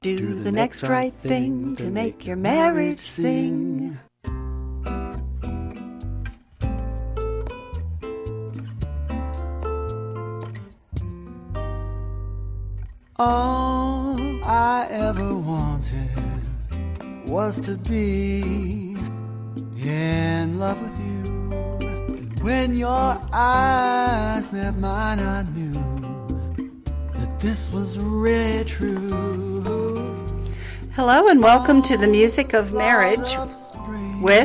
Do the next right thing to make your marriage sing. All I ever wanted was to be in love with you. And when your eyes met mine, I knew that this was really true. Hello and welcome to the Music of Marriage with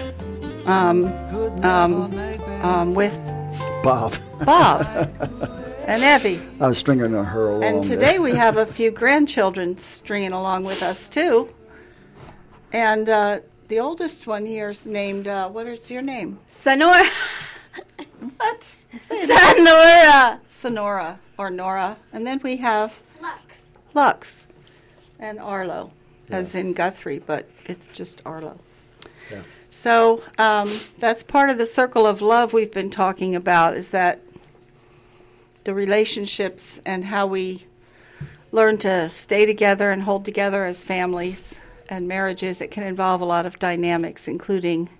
Bob and Evie. I was stringing her along. And today we have a few grandchildren stringing along with us too. And the oldest one here is named, what is your name? Sonora. What? Sonora. Sonora or Nora. And then we have Lux and Arlo, as in Guthrie, but it's just Arlo. Yeah. So that's part of the circle of love we've been talking about, is that the relationships and how we learn to stay together and hold together as families and marriages. It can involve a lot of dynamics, including,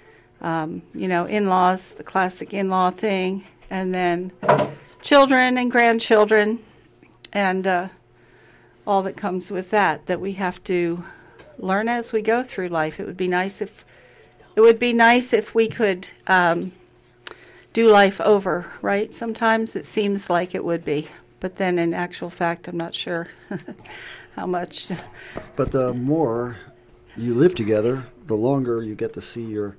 in-laws, the classic in-law thing, and then children and grandchildren, and all that comes with that we have to learn as we go through life. It would be nice if we could do life over, right? Sometimes it seems like it would be, but then in actual fact, I'm not sure how much. But the more you live together, the longer you get to see your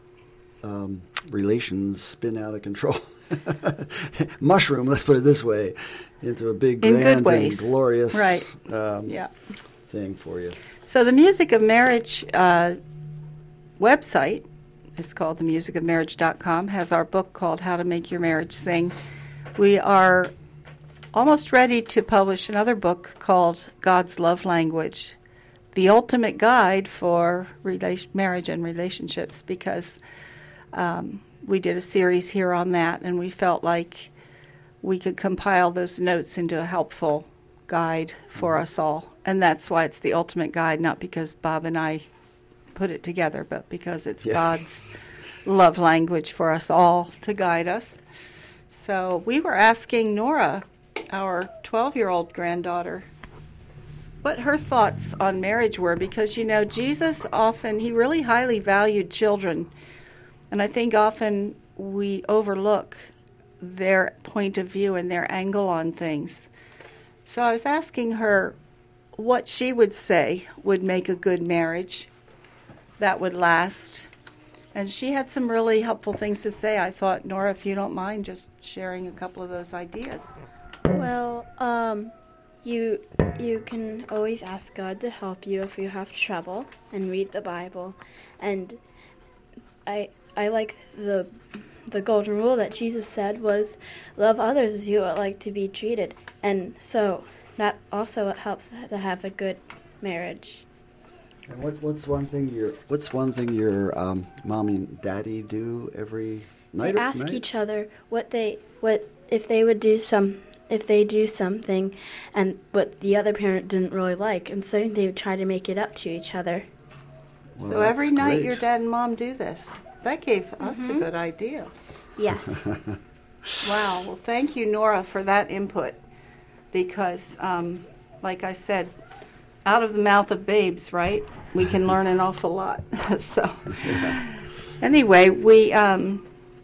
relations spin out of control. Mushroom, let's put it this way, into a big, in grand, good ways. and glorious right. thing for you. So the Music of Marriage website, it's called themusicofmarriage.com, has our book called How to Make Your Marriage Sing. We are almost ready to publish another book called God's Love Language, the ultimate guide for marriage and relationships, because we did a series here on that, and we felt like we could compile those notes into a helpful guide for us all. And that's why it's the ultimate guide, not because Bob and I put it together, but because it's God's love language for us all to guide us. So we were asking Nora, our 12-year-old granddaughter, what her thoughts on marriage were, because, Jesus he really highly valued children. And I think often we overlook their point of view and their angle on things. So I was asking her what she would say would make a good marriage that would last. And she had some really helpful things to say. I thought, Nora, if you don't mind just sharing a couple of those ideas. Well, you can always ask God to help you if you have trouble, and read the Bible. And I like the golden rule that Jesus said was, love others as you would like to be treated. And so that also helps to have a good marriage. And what's one thing your mom and daddy do every night? They ask each other if they do something and what the other parent didn't really like, and so they would try to make it up to each other. Well, so every night great. your dad and mom do this. That gave us a good idea. Yes. Wow. Well, thank you, Nora, for that input, because, like I said, out of the mouth of babes, right, we can learn an awful lot. So anyway, we are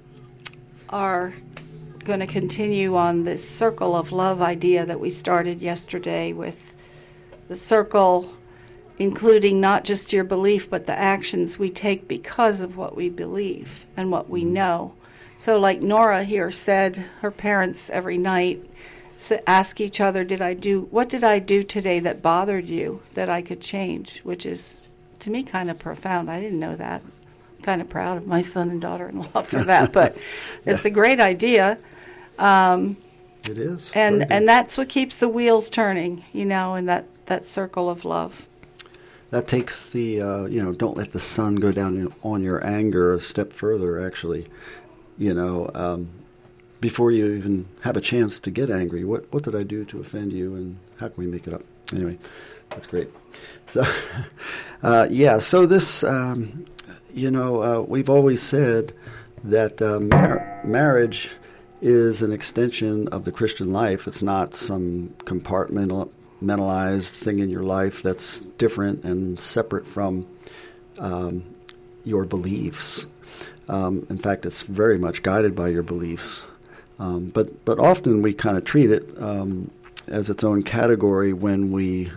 going to continue on this circle of love idea that we started yesterday, with the circle including not just your belief, but the actions we take because of what we believe and what we know. So like Nora here said, her parents every night ask each other, what did I do today that bothered you that I could change? Which is, to me, kind of profound. I didn't know that. I'm kind of proud of my son and daughter-in-law for that, but it's a great idea. It is. And that's what keeps the wheels turning, in that circle of love. That takes the, don't let the sun go down on your anger a step further, actually. Before you even have a chance to get angry, what did I do to offend you, and how can we make it up? Anyway, that's great. So, so this, we've always said that marriage is an extension of the Christian life. It's not some compartmentalized thing in your life that's different and separate from your beliefs. In fact, it's very much guided by your beliefs. But often we kind of treat it as its own category when we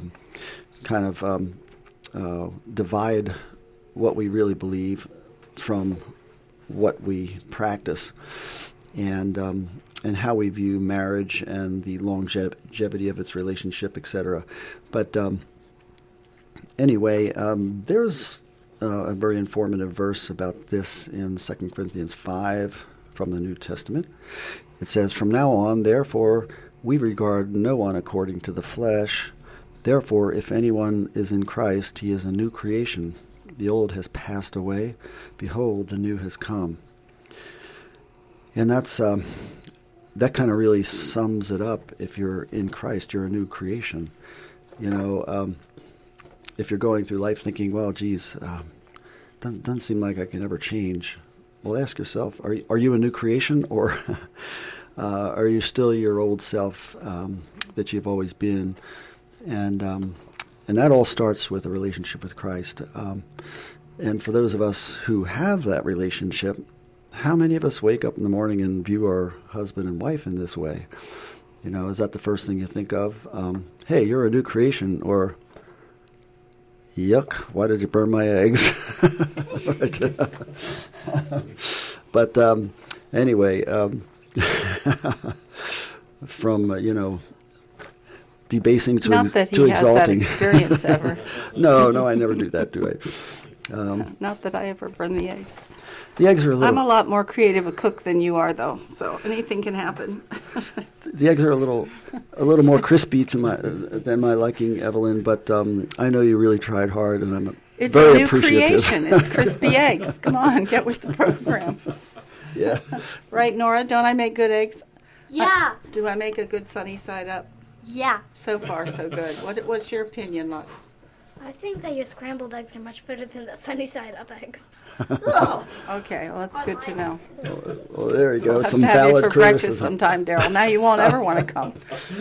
divide what we really believe from what we practice, and how we view marriage and the longevity of its relationship, etc. But anyway, there's a very informative verse about this in 2 Corinthians 5 from the New Testament. It says, "From now on, therefore, we regard no one according to the flesh. Therefore, if anyone is in Christ, he is a new creation. The old has passed away. Behold, the new has come." And that's that kind of really sums it up. If you're in Christ, you're a new creation. If you're going through life thinking, well, geez, doesn't seem like I can ever change. Well, ask yourself, are you a new creation, or are you still your old self that you've always been? And that all starts with a relationship with Christ. And for those of us who have that relationship, how many of us wake up in the morning and view our husband and wife in this way? Is that the first thing you think of? Hey, you're a new creation, or yuck, why did you burn my eggs? But anyway, from, debasing to Not that to he has that exalting. experience ever. No, I never do that, do I? Not that I ever burn the eggs. The eggs are I'm a lot more creative a cook than you are, though, so anything can happen. The eggs are a little more crispy than my liking, Evelyn. But I know you really tried hard, and I'm It's very a new appreciative. creation. It's crispy eggs. Come on, get with the program. Yeah. Right, Nora? Don't I make good eggs? Yeah. Do I make a good sunny side up? Yeah. So far, so good. What's your opinion, Lux? I think that your scrambled eggs are much better than the sunny side up eggs. Oh, okay. Well, that's good to know. Well, there you go. I'll have Some to have you valid for breakfast criticism. sometime, Daryl. Now you won't ever want to come.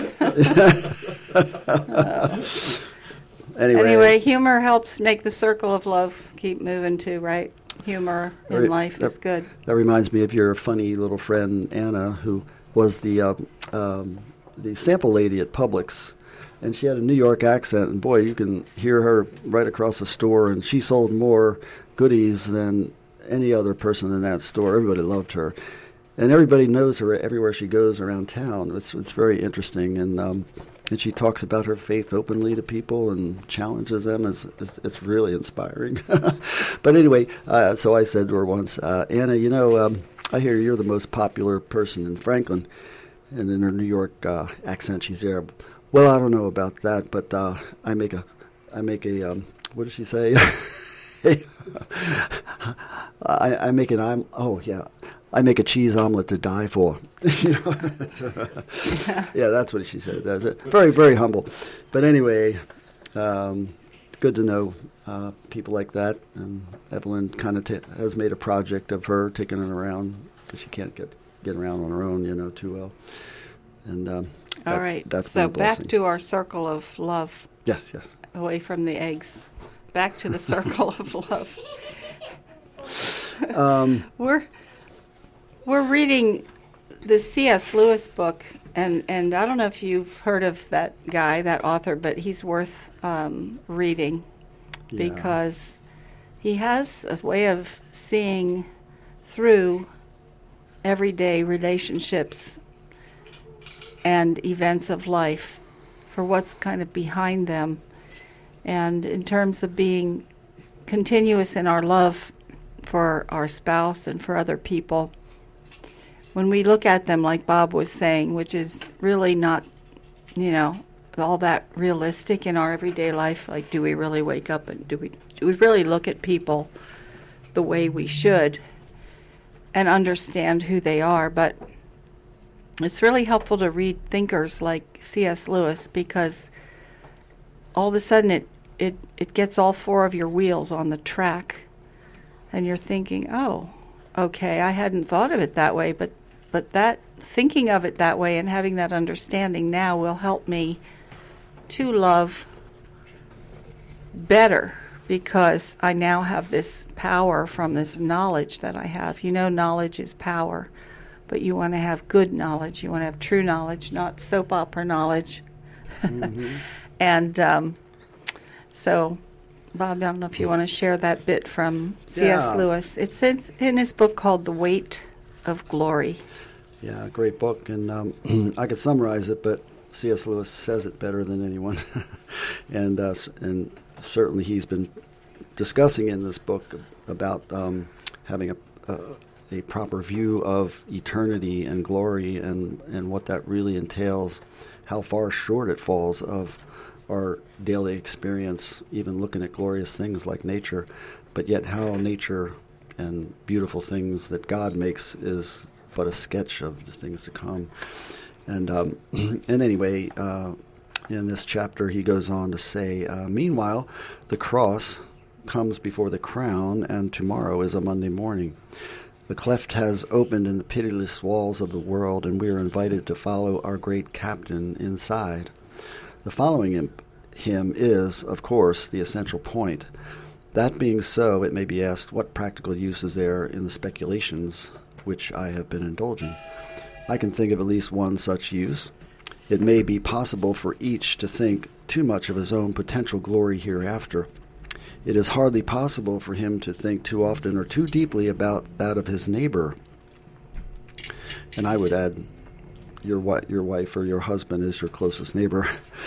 Anyway, humor helps make the circle of love keep moving too, right? Humor in life is good. That reminds me of your funny little friend Anna, who was the sample lady at Publix, and she had a New York accent, and boy, you can hear her right across the store, and she sold more goodies than any other person in that store. Everybody loved her, and everybody knows her everywhere she goes around town. It's very interesting, and she talks about her faith openly to people and challenges them. It's really inspiring. But anyway, so I said to her once, Anna, I hear you're the most popular person in Franklin. And in her New York accent, she's there. Well, I don't know about that, but I make a what does she say? I make a cheese omelet to die for. Yeah, that's what she said. That's it. Very, very humble. But anyway, good to know people like that. And Evelyn kind of has made a project of her taking her around, because she can't get around on her own, too well. And All right. That's so back to our circle of love. Yes. Away from the eggs. Back to the circle of love. We're reading the C.S. Lewis book, and I don't know if you've heard of that guy, that author, but he's worth reading, because he has a way of seeing through everyday relationships and events of life for what's kind of behind them. And in terms of being continuous in our love for our spouse and for other people, when we look at them, like Bob was saying, which is really not, all that realistic in our everyday life, like, do we really wake up and do we really look at people the way we should and understand who they are? But it's really helpful to read thinkers like C.S. Lewis, because all of a sudden it gets all four of your wheels on the track, and you're thinking, oh, okay, I hadn't thought of it that way, but that thinking of it that way and having that understanding now will help me to love better, because I now have this power from this knowledge that I have. You know, knowledge is power, but you want to have good knowledge. You want to have true knowledge, not soap opera knowledge. Mm-hmm. And so, Bob, I don't know if you want to share that bit from C.S. Lewis. It's in his book called The Weight of Glory. Yeah, great book. And I could summarize it, but C.S. Lewis says it better than anyone. and certainly he's been discussing in this book about having a proper view of eternity and glory and what that really entails, how far short it falls of our daily experience, even looking at glorious things like nature, but yet how nature and beautiful things that God makes is but a sketch of the things to come. And anyway, in this chapter he goes on to say, meanwhile, the cross comes before the crown, and tomorrow is a Monday morning. The cleft has opened in the pitiless walls of the world, and we are invited to follow our great captain inside. The following him is, of course, the essential point. That being so, it may be asked, what practical use is there in the speculations which I have been indulging? I can think of at least one such use. It may be possible for each to think too much of his own potential glory hereafter. It is hardly possible for him to think too often or too deeply about that of his neighbor. And I would add, your wife or your husband is your closest neighbor.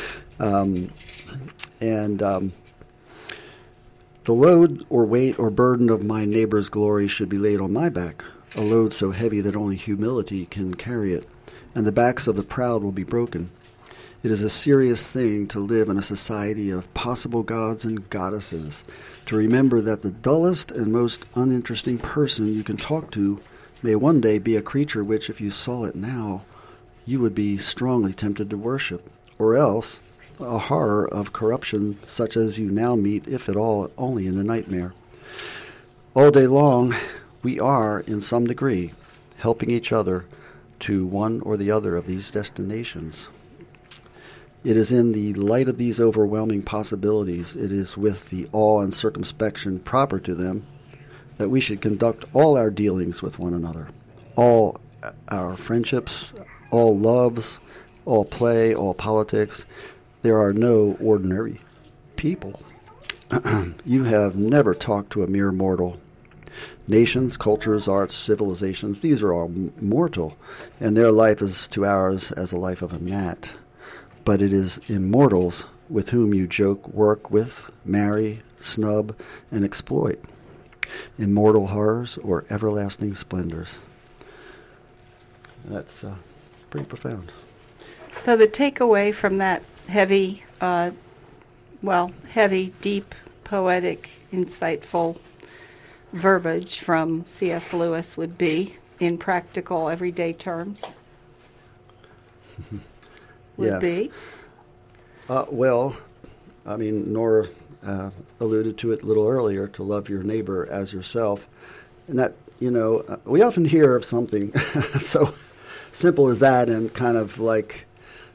The load or weight or burden of my neighbor's glory should be laid on my back, a load so heavy that only humility can carry it, and the backs of the proud will be broken. It is a serious thing to live in a society of possible gods and goddesses, to remember that the dullest and most uninteresting person you can talk to may one day be a creature which, if you saw it now, you would be strongly tempted to worship, or else a horror of corruption such as you now meet, if at all, only in a nightmare. All day long, we are, in some degree, helping each other to one or the other of these destinations. It is in the light of these overwhelming possibilities, it is with the awe and circumspection proper to them, that we should conduct all our dealings with one another, all our friendships, all loves, all play, all politics. There are no ordinary people. You have never talked to a mere mortal. Nations, cultures, arts, civilizations, these are all mortal, and their life is to ours as the life of a gnat. But it is immortals with whom you joke, work with, marry, snub, and exploit. Immortal horrors or everlasting splendors. That's pretty profound. So the takeaway from that heavy, deep, poetic, insightful verbiage from C.S. Lewis would be, in practical, everyday terms, would be? Well, I mean, Nora alluded to it a little earlier, to love your neighbor as yourself. And that, we often hear of something so simple as that and kind of like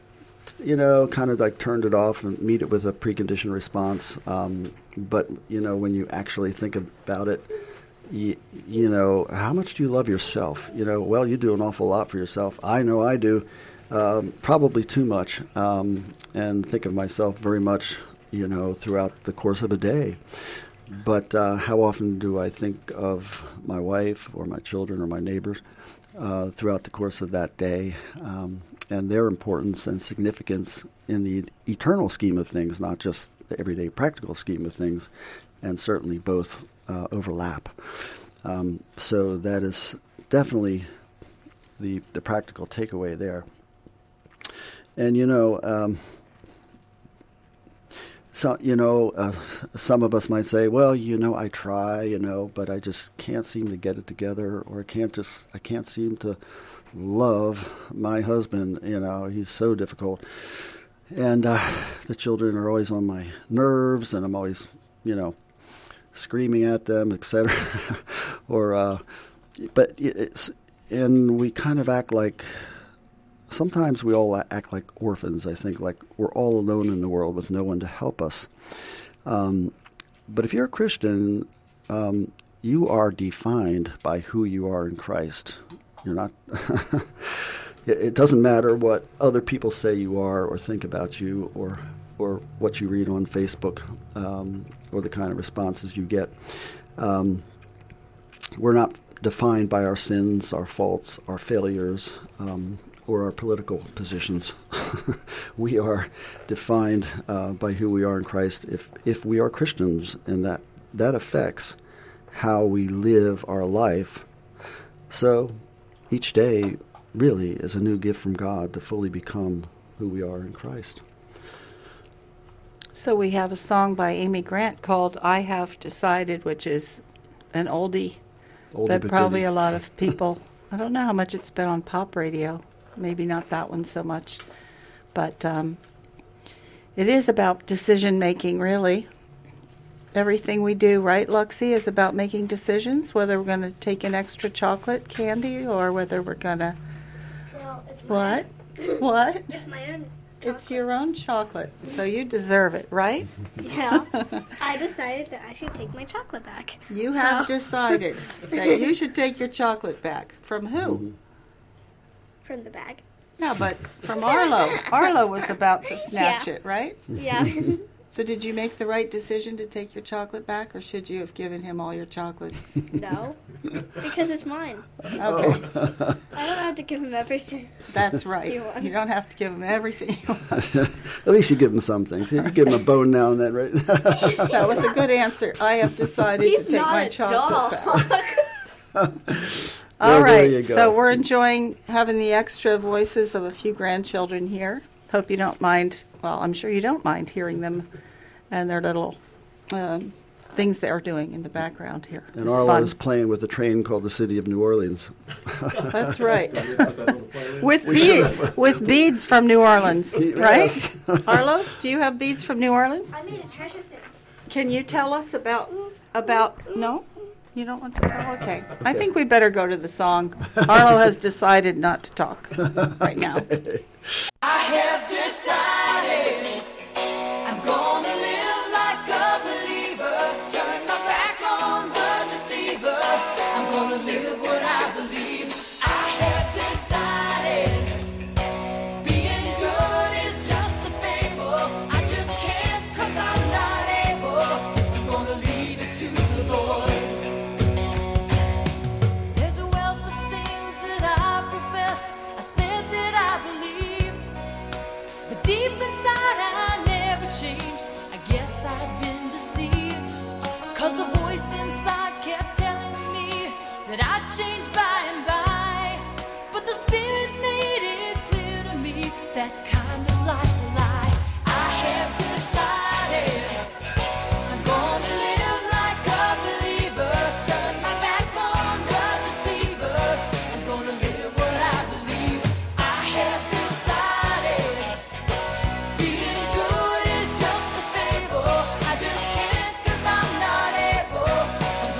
turned it off and meet it with a preconditioned response. But, when you actually think about it, how much do you love yourself? Well, you do an awful lot for yourself. I know I do. Probably too much, and think of myself very much, throughout the course of a day. But how often do I think of my wife or my children or my neighbors throughout the course of that day, and their importance and significance in the eternal scheme of things, not just the everyday practical scheme of things, and certainly both overlap. So that is definitely the practical takeaway there. And some of us might say, well, I try, but I just can't seem to get it together, or I can't seem to love my husband. He's so difficult. And the children are always on my nerves, and I'm always, screaming at them, etc. And we kind of act like, sometimes we all act like orphans, I think, like we're all alone in the world with no one to help us. But if you're a Christian, you are defined by who you are in Christ. You're not... It doesn't matter what other people say you are or think about you or what you read on Facebook or the kind of responses you get. We're not defined by our sins, our faults, our failures, or our political positions. We are defined by who we are in Christ if we are Christians, and that affects how we live our life. So each day really is a new gift from God to fully become who we are in Christ. So we have a song by Amy Grant called I Have Decided, which is an oldie that but probably goodie. a lot of people, I don't know how much it's been on pop radio, maybe not that one so much, but it is about decision making, really. Everything we do, right, Luxie, is about making decisions, whether we're going to take an extra chocolate candy or whether we're going to... Well, it's What? What? It's my own. It's your own chocolate, so you deserve it, right? Yeah. I decided that I should take my chocolate back. You have So- decided that you should take your chocolate back. From who? From the bag. Yeah, but from Arlo. Arlo was about to snatch Yeah. it, right? Yeah. So did you make the right decision to take your chocolate back, or should you have given him all your chocolates? No. Because it's mine. Okay, I don't have to give him everything. that's right. You won. You don't have to give him everything he wants. At least you give them something. See, you give them a bone now and then, right? That was a good answer. I have decided He's to take not my a chocolate doll. back. Well, All there you right, go. so we're enjoying having the extra voices of a few grandchildren here. Hope you don't mind, well, I'm sure you don't mind hearing them and their little things they're doing in the background here. And It's Arlo fun. is playing with a train called the City of New Orleans. That's right. With beads from New Orleans, right? Yes. Arlo, do you have beads from New Orleans? I made a treasure thing. Can you tell us about no? You don't want to tell? Okay. I think we better go to the song. Arlo has decided not to talk right now. I have decided I'm gonna live like a believer. Turn my back on the deceiver. I'm gonna live what I believe. I have decided being good is just a fable. I just can't 'cause I'm not able. I'm gonna leave it to the Lord. There's a wealth of things that I professed. I said that I believed. But deep inside I never changed. I guess I'd been deceived. 'Cause a voice inside kept telling me that I'd change by and by. But the Spirit made it clear to me that kind of life's a lie. I have decided I'm gonna live like a believer. Turn my back on the deceiver. I'm gonna live what I believe. I have decided being good is just a fable. I just can't 'cause I'm not able. I'm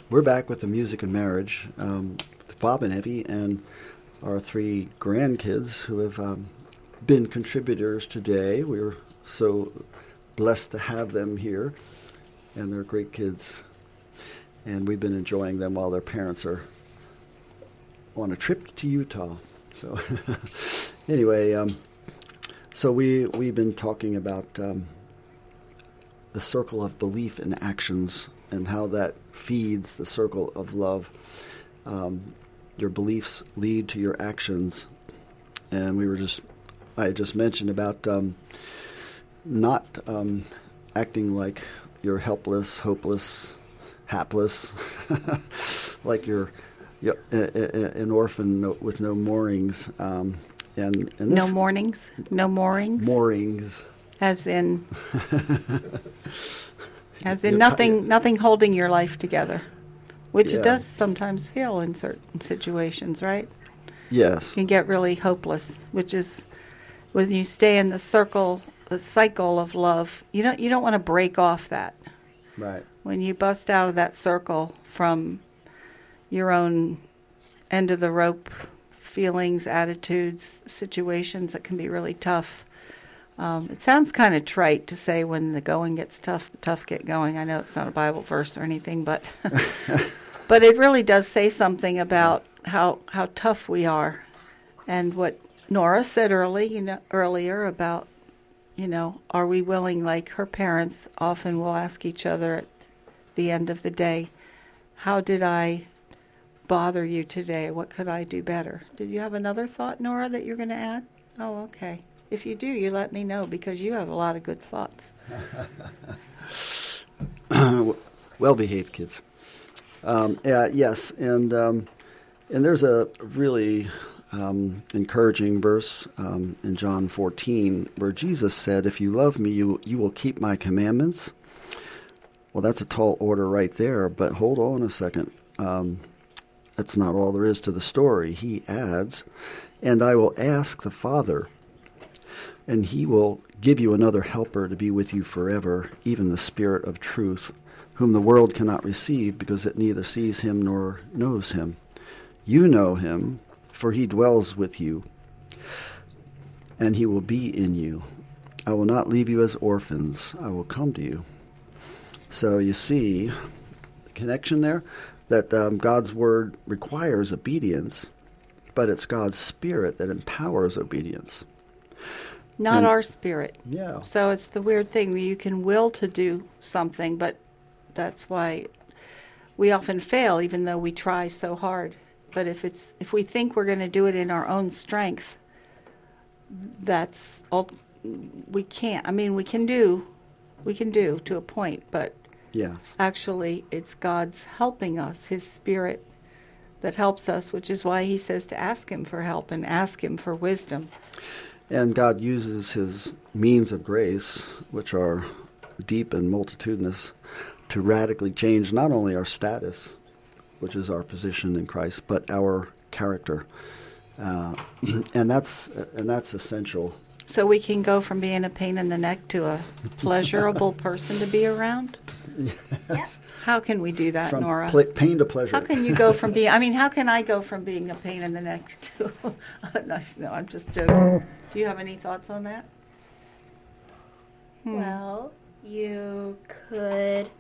We're back with the music of marriage with Bob and Evie and our 3 grandkids who have been contributors today. We're so blessed to have them here, and they're great kids. And we've been enjoying them while their parents are on a trip to Utah. So anyway, so we've been talking about the circle of belief and actions and how that feeds the circle of love. Your beliefs lead to your actions, and I just mentioned about not acting like you're helpless, hopeless, hapless, like you're an orphan with no moorings. And this No mornings? No moorings? moorings. As in nothing holding your life together, which Yeah. it does sometimes feel in certain situations, right? Yes. You can get really hopeless, which is when you stay in the cycle of love. You don't want to break off that. Right. When you bust out of that circle from your own end of the rope feelings, attitudes, situations that can be really tough. It sounds kind of trite to say when the going gets tough, the tough get going. I know it's not a Bible verse or anything, but but it really does say something about how tough we are, and what Nora said earlier about, are we willing, like her parents often will ask each other at the end of the day, how did I bother you today? What could I do better? Did you have another thought, Nora, that you're going to add? Oh, okay. If you do, you let me know, because you have a lot of good thoughts. Well-behaved kids. Yes, and there's a really encouraging verse in John 14 where Jesus said, "If you love me, you will keep my commandments." Well, that's a tall order right there, but hold on a second. That's not all there is to the story. He adds, "And I will ask the Father, and he will give you another helper to be with you forever, even the Spirit of truth, whom the world cannot receive because it neither sees him nor knows him. You know him, for he dwells with you, and he will be in you. I will not leave you as orphans. I will come to you." So you see the connection there, that God's word requires obedience, but it's God's Spirit that empowers obedience. Not our spirit. Yeah. So it's the weird thing where you can will to do something, but that's why we often fail, even though we try so hard. But if we think we're going to do it in our own strength, that's all. We can't. I mean, we can do to a point, but Yes. actually it's God's helping us, His Spirit that helps us, which is why He says to ask Him for help and ask Him for wisdom. And God uses his means of grace, which are deep and multitudinous, to radically change not only our status, which is our position in Christ, but our character. And that's essential. So we can go from being a pain in the neck to a pleasurable person to be around? Yes. How can we do that, From Nora? pain to pleasure. How can you go from being, how can I go from being a pain in the neck to nice? No, I'm just joking. Do you have any thoughts on that? Well, you could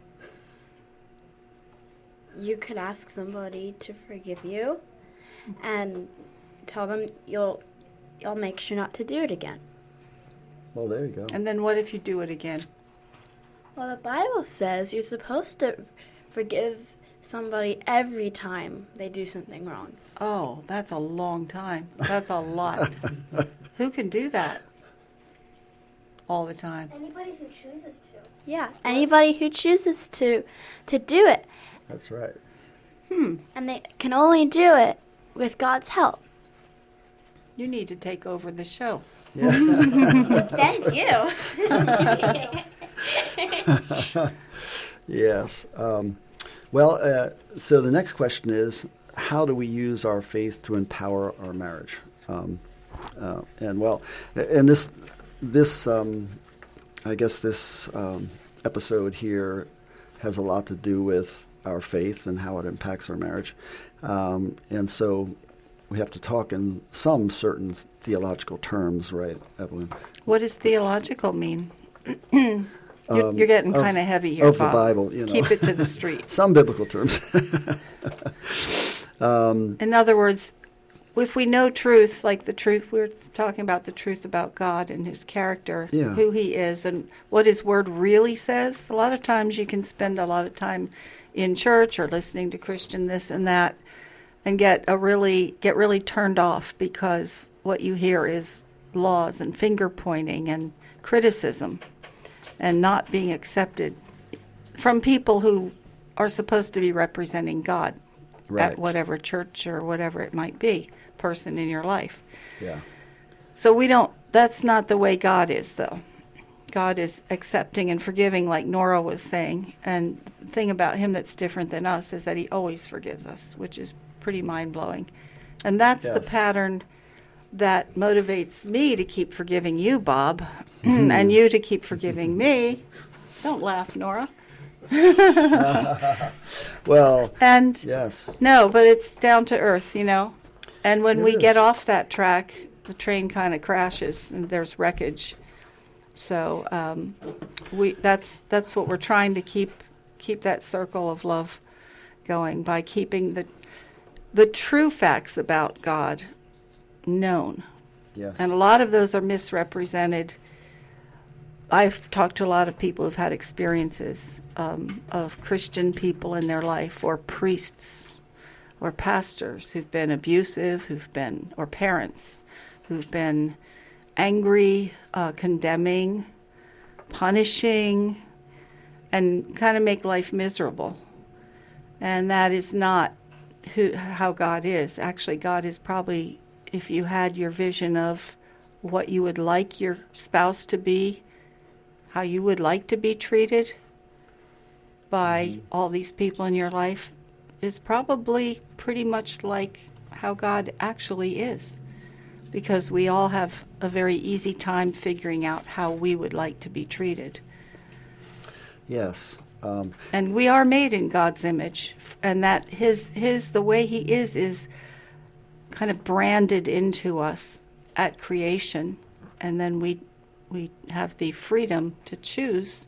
ask somebody to forgive you and tell them you'll make sure not to do it again. Well, there you go. And then what if you do it again? Well, the Bible says you're supposed to forgive somebody every time they do something wrong. Oh, that's a long time. That's a lot. Who can do that all the time? Anybody who chooses to. Yeah, anybody who chooses to do it. That's right. And they can only do it with God's help. You need to take over the show. Then you. Yes. So the next question is, how do we use our faith to empower our marriage? I guess this episode here has a lot to do with our faith and how it impacts our marriage. And so we have to talk in some certain theological terms, right, Evelyn? What does theological mean? You're getting kind of heavy here, of Bob. the Bible, you know. Keep it to the street. Some biblical terms. In other words, if we know truth, like the truth, we're talking about the truth about God and his character, Yeah. who he is, and what his word really says. A lot of times you can spend a lot of time in church or listening to Christian this and that and get really turned off because what you hear is laws and finger pointing and criticism and not being accepted from people who are supposed to be representing God Right. at whatever church or whatever it might be, person in your life. Yeah. So that's not the way God is, though. God is accepting and forgiving, like Nora was saying. And the thing about him that's different than us is that he always forgives us, which is pretty mind-blowing. And that's the Yes. pattern that motivates me to keep forgiving you, Bob, and you to keep forgiving me. Don't laugh, Nora. Well, And yes. no, but it's down to earth, you know. And when It we get is. off that track, the train kind of crashes and there's wreckage. So that's what we're trying to keep that circle of love going by keeping the true facts about God known. Yes. And a lot of those are misrepresented. I've talked to a lot of people who've had experiences of Christian people in their life, or priests, or pastors who've been abusive, or parents who've been angry, condemning, punishing, and kind of make life miserable. And that is not how God is. Actually, God is probably, if you had your vision of what you would like your spouse to be, how you would like to be treated by all these people in your life, is probably pretty much like how God actually is. Because we all have a very easy time figuring out how we would like to be treated. Yes. And we are made in God's image, and that the way he is kind of branded into us at creation, and then we have the freedom to choose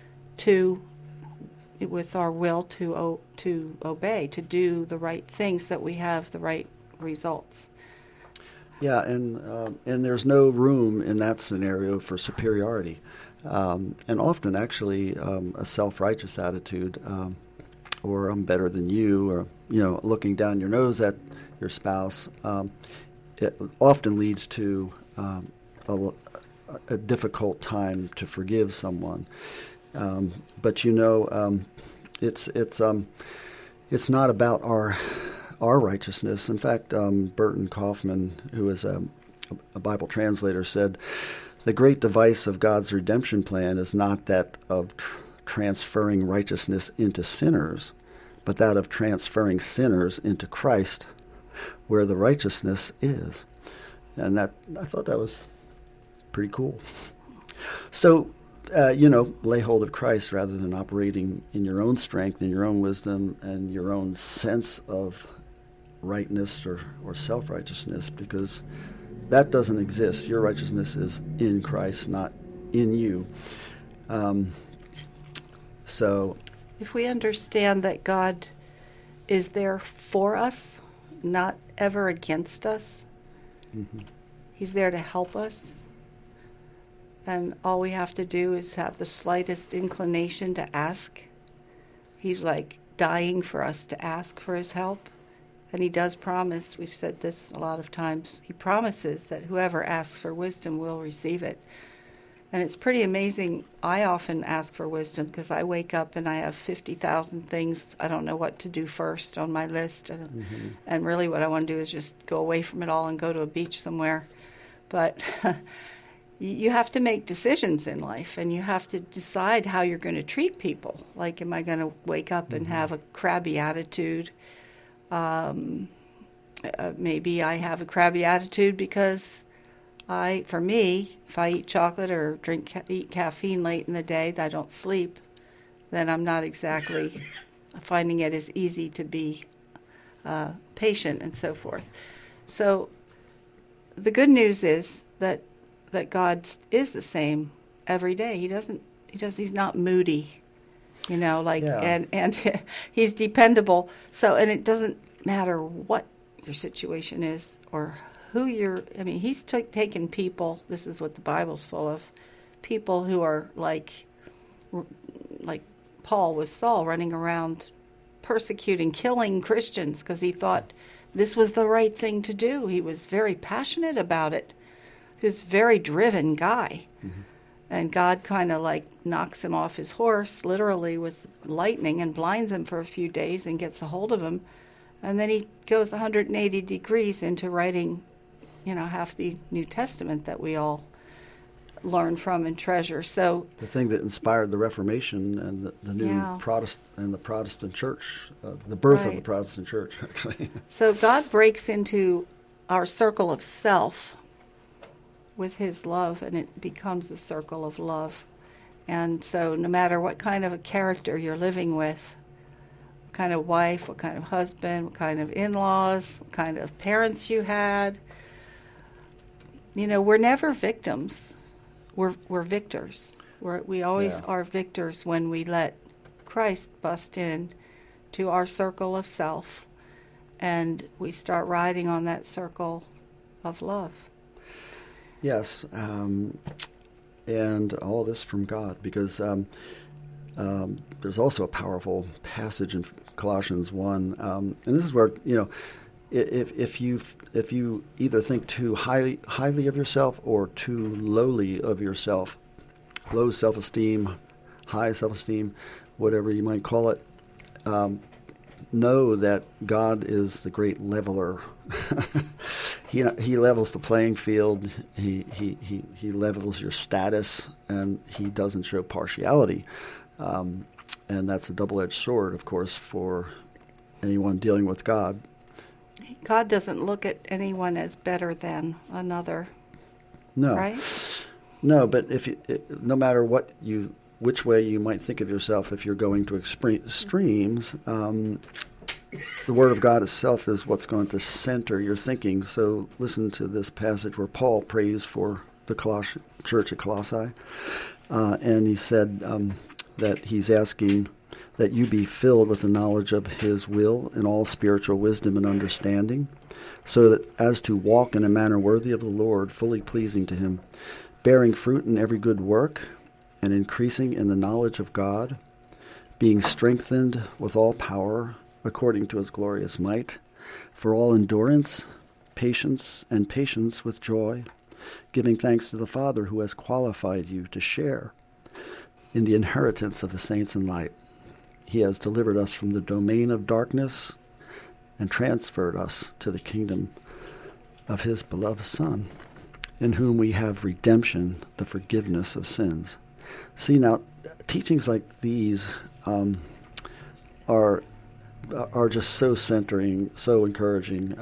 with our will to obey, to do the right things, that we have the right results. Yeah, and there's no room in that scenario for superiority, and often actually a self-righteous attitude, or I'm better than you, or looking down your nose at your spouse. It often leads to a difficult time to forgive someone, but it's not about our righteousness. In fact, Burton Kaufman, who is a Bible translator, said, "The great device of God's redemption plan is not that of transferring righteousness into sinners, but that of transferring sinners into Christ, where the righteousness is." And I thought that was pretty cool. So, lay hold of Christ rather than operating in your own strength and your own wisdom and your own sense of rightness or self-righteousness, because that doesn't exist. Your righteousness is in Christ, not in you. So if we understand that God is there for us, not ever against us, he's there to help us, and all we have to do is have the slightest inclination to ask. He's like dying for us to ask for his help. And he does promise, we've said this a lot of times, he promises that whoever asks for wisdom will receive it. And it's pretty amazing. I often ask for wisdom because I wake up and I have 50,000 things I don't know what to do first on my list. And really what I want to do is just go away from it all and go to a beach somewhere. But you have to make decisions in life, and you have to decide how you're going to treat people. Like, am I going to wake up and have a crabby attitude? Maybe I have a crabby attitude because for me, if I eat chocolate or eat caffeine late in the day, that I don't sleep, then I'm not exactly finding it is easy to be patient and so forth. So the good news is that God is the same every day. He's not moody, and he's dependable. So, and it doesn't matter what your situation is or who he's taken people, this is what the Bible's full of, people who are like Paul with Saul, running around persecuting, killing Christians because he thought this was the right thing to do. He was very passionate about it. He was a very driven guy. Mm-hmm. And God kind of knocks him off his horse, literally with lightning, and blinds him for a few days and gets a hold of him. And then he goes 180 degrees into writing, half the New Testament that we all learn from and treasure. So the thing that inspired the Reformation and the new Protestant church, the birth of the Protestant church, actually. So God breaks into our circle of self with his love, and it becomes the circle of love. And so no matter what kind of a character you're living with, what kind of wife, what kind of husband, what kind of in-laws, what kind of parents you had, we're never victims. We're victors. We always are victors when we let Christ bust in to our circle of self, and we start riding on that circle of love. Yes, and all this from God, because there's also a powerful passage in Colossians 1, and this is where if you either think too highly of yourself or too lowly of yourself, low self-esteem, high self-esteem, whatever you might call it, know that God is the great leveler. He levels the playing field. He levels your status, and he doesn't show partiality. And that's a double-edged sword, of course, for anyone dealing with God. God doesn't look at anyone as better than another. No. Right? No, but no matter which way you might think of yourself, if you're going to extremes, the Word of God itself is what's going to center your thinking. So listen to this passage where Paul prays for the church at Colossae, and he said that he's asking that you be filled with the knowledge of his will and all spiritual wisdom and understanding, so that as to walk in a manner worthy of the Lord, fully pleasing to him, bearing fruit in every good work, and increasing in the knowledge of God, being strengthened with all power according to his glorious might, for all endurance, patience with joy, giving thanks to the Father who has qualified you to share in the inheritance of the saints in light. He has delivered us from the domain of darkness and transferred us to the kingdom of his beloved Son, in whom we have redemption, the forgiveness of sins. See, now, teachings like these are just so centering, so encouraging,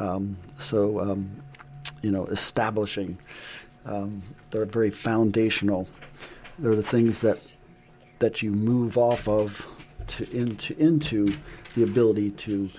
establishing. They're very foundational. They're the things that you move off of into the ability to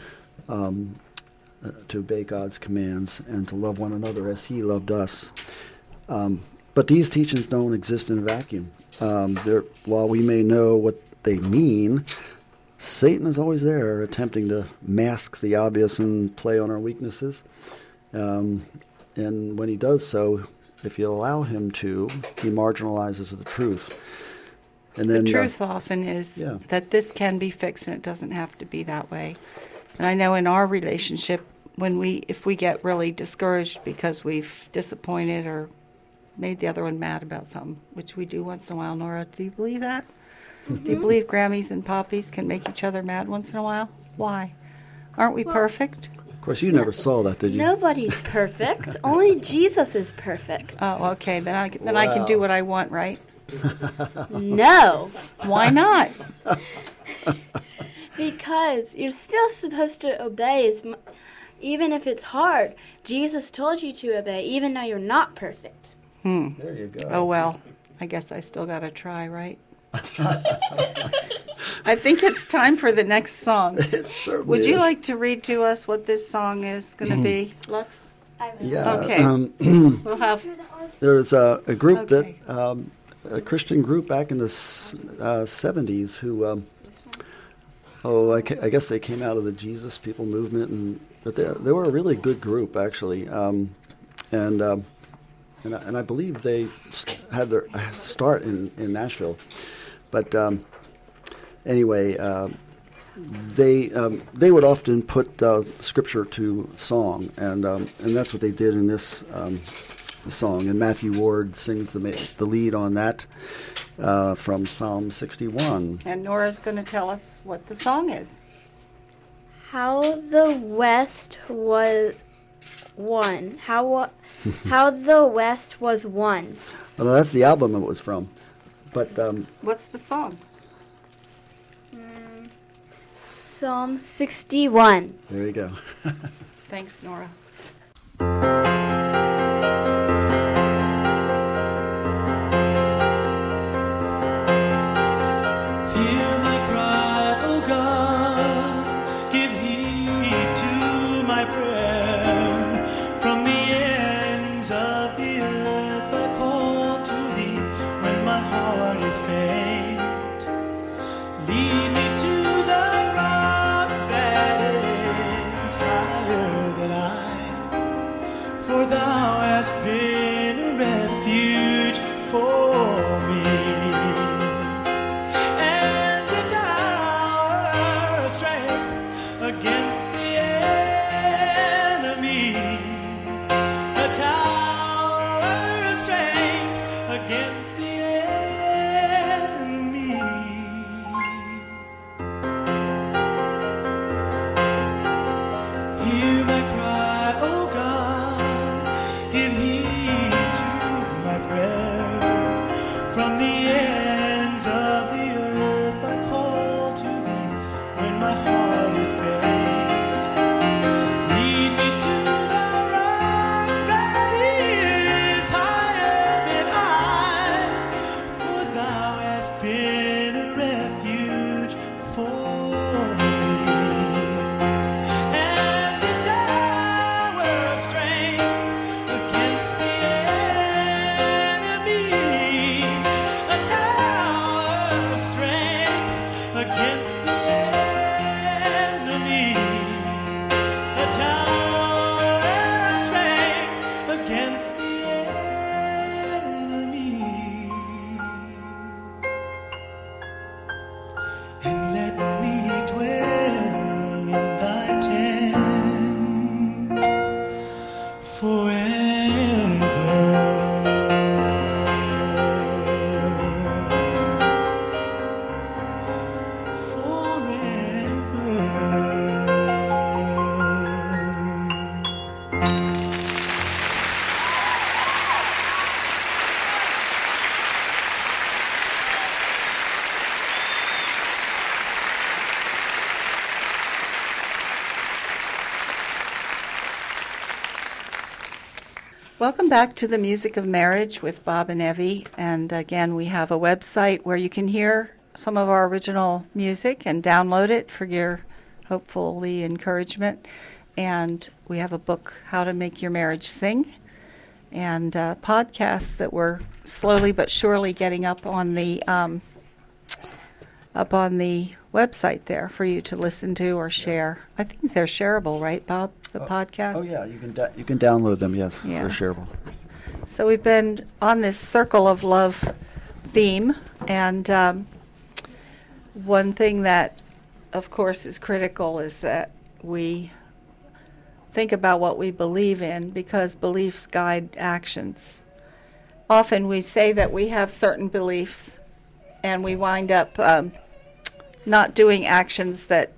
obey God's commands and to love one another as he loved us. But these teachings don't exist in a vacuum. While we may know what they mean, Satan is always there attempting to mask the obvious and play on our weaknesses. And when he does so, if you allow him to, he marginalizes the truth. And then, the truth often is that this can be fixed, and it doesn't have to be that way. And I know in our relationship, if we get really discouraged because we've disappointed or made the other one mad about something, which we do once in a while. Nora, do you believe that? Mm-hmm. Do you believe Grammys and Poppies can make each other mad once in a while? Why? Aren't we perfect? Of course, you never saw that, did you? Nobody's perfect. Only Jesus is perfect. Oh, okay. Then I can do what I want, right? No. Why not? Because you're still supposed to obey, even if it's hard. Jesus told you to obey, even though you're not perfect. There you go. Oh, well, I guess I still got to try, right? I think it's time for the next song. It certainly Would you is. like to read to us what this song is going to be, Lux? I will. Yeah. Okay. We'll have. There's a group Okay. that, a Christian group back in the 70s who, I guess they came out of the Jesus People movement, but they were a really good group, actually. And I believe they had their start in Nashville. But anyway, they would often put scripture to song, and that's what they did in this song. And Matthew Ward sings the lead on that from Psalm 61. And Nora's going to tell us what the song is. How the West was won. How the West was won. Well, that's the album it was from. But What's the song? Psalm 61. there you go. Thanks, Nora. Hear my cry, O God, give heed to my prayer. From the ends of the earth I call to thee when my heart is faint. Lead me to the rock that is higher than I, for thou hast been a refuge for me. And a tower of strength against the enemy. A tower of strength against the enemy. Hear my cry, O God, give heed to my prayer. From the ends of the earth I call to thee when my heart is faint. Lead me to the rock that is higher than I, for thou hast been a refuge for me. And a tower of strength against the enemy. A tower of strength against the enemy. A tower of strength against the enemy. And let me dwell in thy tent forever. Welcome back to the Music of Marriage with Bob and Evie. And again, we have a website where you can hear some of our original music and download it for your, hopefully, encouragement. And we have a book, How to Make Your Marriage Sing, and podcasts that we're slowly but surely getting up on the website there for you to listen to or share. I think they're shareable, right, Bob? The podcasts. Oh yeah, you can download them. Yes, Yeah. they're shareable. So we've been on this circle of love theme, and one thing that, of course, is critical is that we think about what we believe in, because beliefs guide actions. Often we say that we have certain beliefs, and we wind up not doing actions that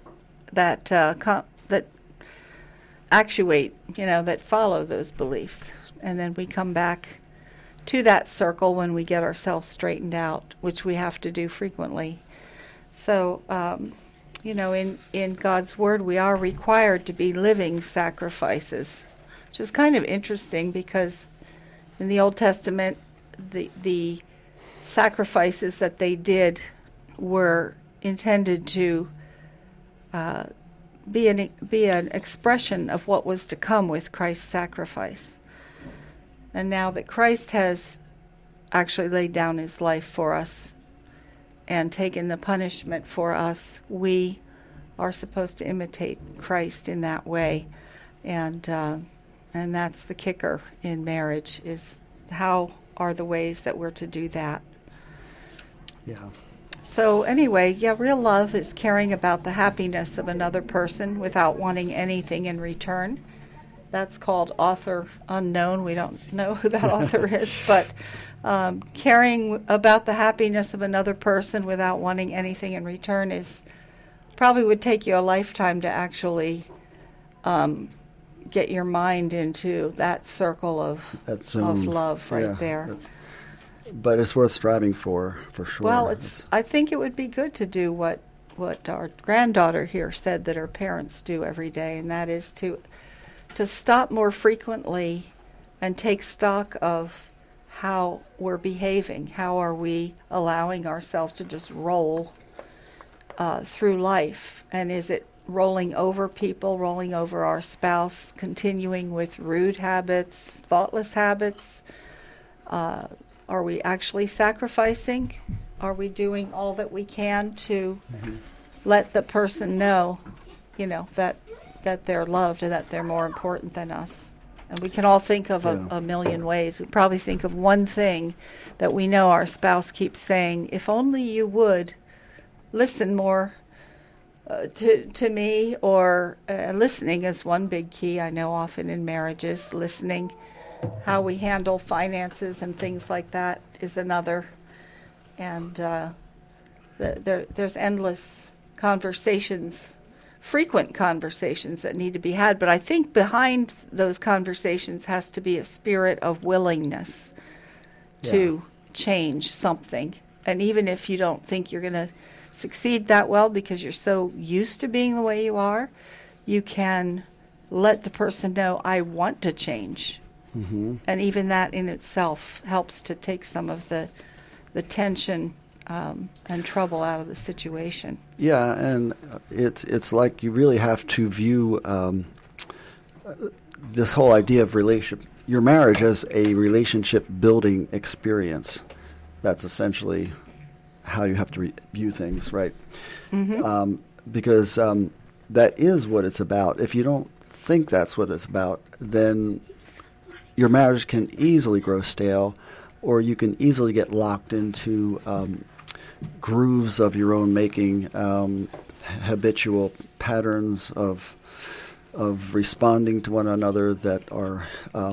actuate, that follow those beliefs. And then we come back to that circle when we get ourselves straightened out, which we have to do frequently. So, in God's Word, we are required to be living sacrifices, which is kind of interesting because in the Old Testament, the sacrifices that they did were intended to be an expression of what was to come with Christ's sacrifice. And now that Christ has actually laid down his life for us and taken the punishment for us, we are supposed to imitate Christ in that way. And that's the kicker in marriage, is how are the ways that we're to do that. Yeah. So anyway, real love is caring about the happiness of another person without wanting anything in return. That's called author unknown. We don't know who that author is, but caring about the happiness of another person without wanting anything in return is probably would take you a lifetime to actually get your mind into that circle of love right there. But it's worth striving for sure. Well, I think it would be good to do what our granddaughter here said that her parents do every day, and that is to stop more frequently and take stock of how we're behaving. How are we allowing ourselves to just roll through life? And is it rolling over people, rolling over our spouse, continuing with rude habits, thoughtless habits? Are we actually sacrificing? Are we doing all that we can to let the person know, that they're loved and that they're more important than us? And we can all think of a million ways. We probably think of one thing that we know our spouse keeps saying, if only you would listen more to me, or listening is one big key I know often in marriages. Listening, how we handle finances and things like that is another. And there's endless conversations, frequent conversations that need to be had. But I think behind those conversations has to be a spirit of willingness to change something. And even if you don't think you're going to succeed that well because you're so used to being the way you are, you can let the person know, I want to change. Mm-hmm. And even that in itself helps to take some of the tension and trouble out of the situation. Yeah, and it's like you really have to view this whole idea of your marriage as a relationship building experience. That's essentially how you have to view things, right? Mm-hmm. Because that is what it's about. If you don't think that's what it's about, then your marriage can easily grow stale, or you can easily get locked into grooves of your own making, habitual patterns of responding to one another that are,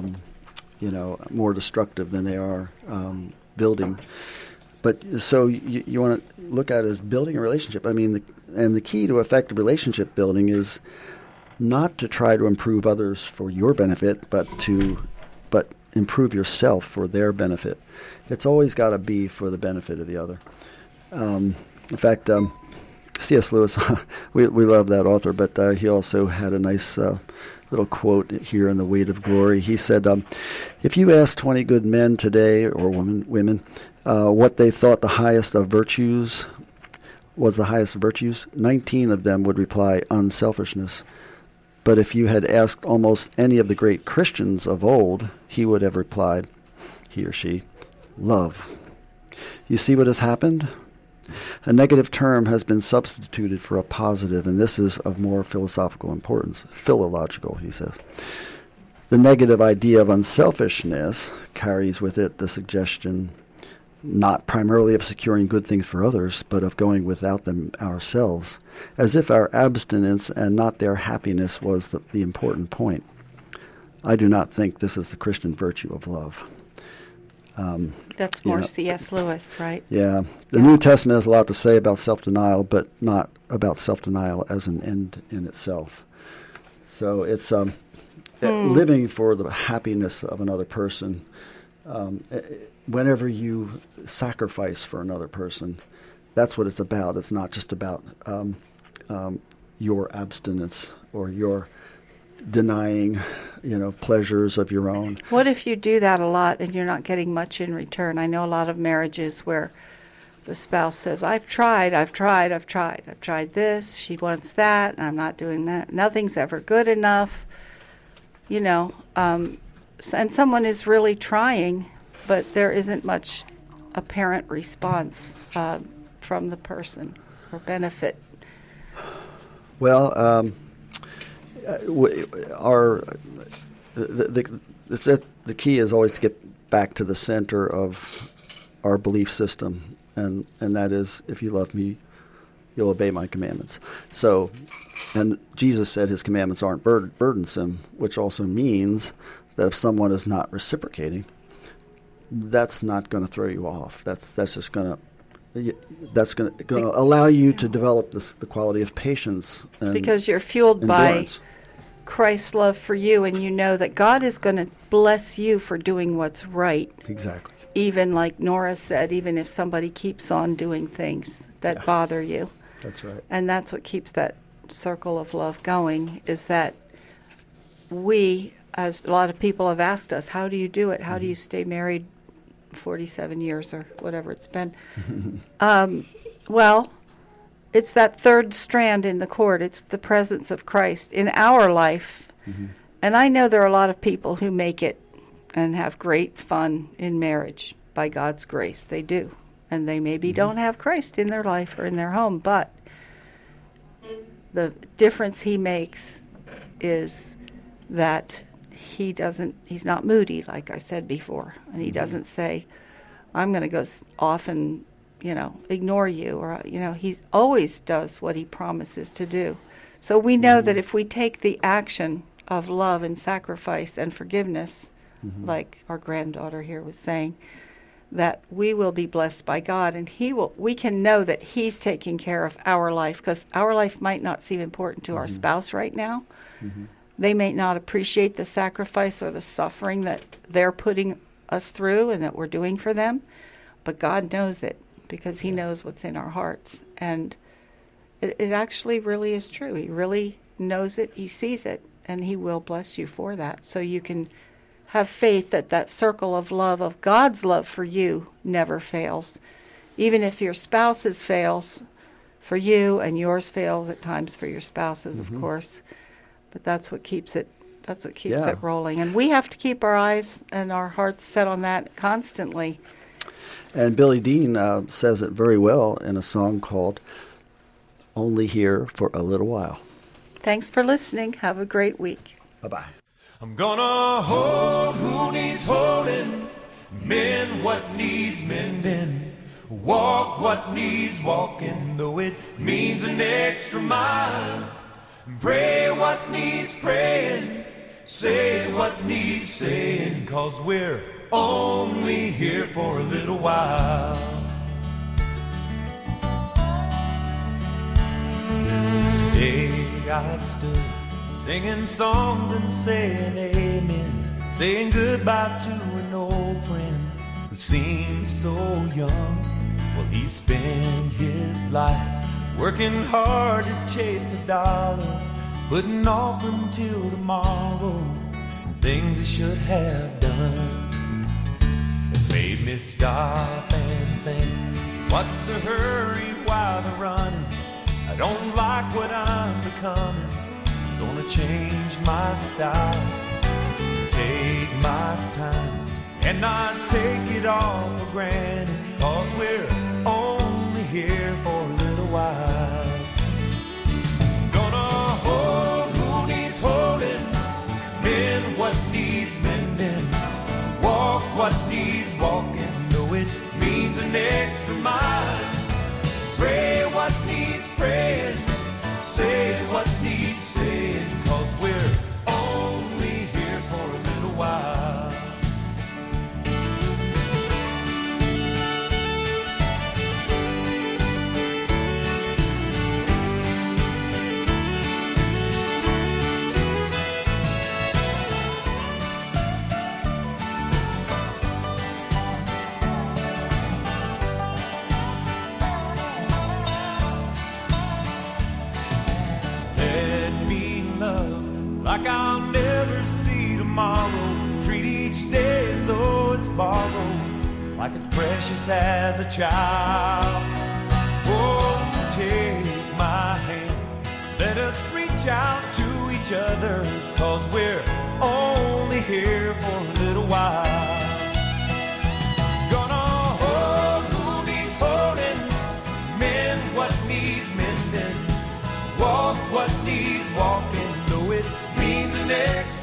more destructive than they are building. But so you want to look at it as building a relationship. I mean, the key to effective relationship building is not to try to improve others for your benefit, but improve yourself for their benefit. It's always got to be for the benefit of the other. In fact, C.S. Lewis, we love that author, but he also had a nice little quote here in The Weight of Glory. He said, if you ask 20 good men today, or women, what they thought the highest of virtues was the highest of virtues, 19 of them would reply unselfishness. But if you had asked almost any of the great Christians of old, he would have replied, he or she, love. You see what has happened? A negative term has been substituted for a positive, and this is of more philosophical importance. Philological, he says. The negative idea of unselfishness carries with it the suggestion not primarily of securing good things for others, but of going without them ourselves, as if our abstinence and not their happiness was the important point. I do not think this is the Christian virtue of love. That's more C.S. Lewis, right? Yeah. The New Testament has a lot to say about self-denial, but not about self-denial as an end in itself. So it's living for the happiness of another person. Whenever you sacrifice for another person, that's what it's about. It's not just about your abstinence or your denying, pleasures of your own. What if you do that a lot and you're not getting much in return? I know a lot of marriages where the spouse says, I've tried this, she wants that, and I'm not doing that. Nothing's ever good enough, and someone is really trying, but there isn't much apparent response from the person or benefit. Well, the key is always to get back to the center of our belief system, and that is, if you love me, you'll obey my commandments. So, and Jesus said his commandments aren't burdensome, which also means that if someone is not reciprocating, that's not going to throw you off. That's just going to allow you to develop the quality of patience. And because you're fueled endurance. By Christ's love for you, and you know that God is going to bless you for doing what's right. Exactly. Even like Nora said, even if somebody keeps on doing things that bother you. That's right. And that's what keeps that circle of love going, is that we, as a lot of people have asked us, how do you do it? How do you stay married 47 years or whatever it's been? Well, it's that third strand in the cord. It's the presence of Christ in our life. Mm-hmm. And I know there are a lot of people who make it and have great fun in marriage by God's grace. They do. And they maybe don't have Christ in their life or in their home, but the difference he makes is that he's not moody, like I said before, and he doesn't say, I'm going to go off and, ignore you, or, he always does what he promises to do. So we know that if we take the action of love and sacrifice and forgiveness, like our granddaughter here was saying, that we will be blessed by God, and we can know that he's taking care of our life, because our life might not seem important to our spouse right now. They may not appreciate the sacrifice or the suffering that they're putting us through and that we're doing for them, but God knows it, because he knows what's in our hearts. And it actually really is true. He really knows it, he sees it, and he will bless you for that. So you can have faith that that circle of love, of God's love for you, never fails. Even if your spouse's fails for you and yours fails at times for your spouses, of course. But that's what keeps it it rolling. And we have to keep our eyes and our hearts set on that constantly. And Billy Dean says it very well in a song called Only Here for a Little While. Thanks for listening. Have a great week. Bye-bye. I'm gonna hold who needs holding, mend what needs mending, walk what needs walking, though it means an extra mile. Pray what needs praying, say what needs saying, 'cause we're only here for a little while. Today I stood singing songs and saying amen, saying goodbye to an old friend who seemed so young. Well, he spent his life working hard to chase a dollar, putting off until tomorrow things he should have done. It made me stop and think, what's the hurry while they're running? I don't like what I'm becoming. Gonna change my style, take my time, and not take it all for granted, 'cause we're only here for a little while. Gonna hold who needs holding, mend what needs mending, walk what needs walking, though it means an extra mile. Pray what needs praying, say what needs saying, 'cause we're only here for a little while. place as a child. Oh, take my hand, let us reach out to each other, 'cause we're only here for a little while. Gonna hold who needs holding, mend what needs mending, walk what needs walking, though it means an exit